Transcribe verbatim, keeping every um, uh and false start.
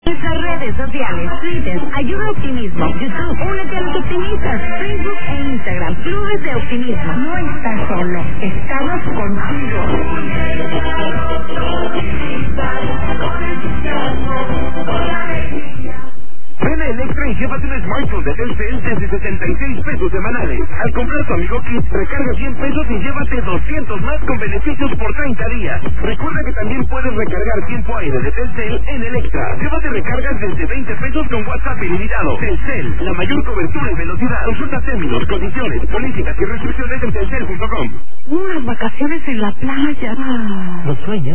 Nuestras redes sociales, Twitter, Ayuda Optimismo, YouTube, Únete a los Optimistas, Facebook e Instagram, Clubes de Optimismo. No estás solo, estamos contigo. Ven a Electra y llévate un smartphone de Telcel desde setenta y seis pesos semanales. Al comprar tu Amigo Kit, recarga cien pesos y llévate doscientos más con beneficios por treinta días. Recuerda que también puedes recargar tiempo aire de Telcel en Electra. Llévate recargas desde veinte pesos con WhatsApp ilimitado. Telcel, la mayor cobertura y velocidad. Consulta términos, condiciones, políticas y restricciones en telcel punto com. Unas vacaciones en la playa. Lo sueño.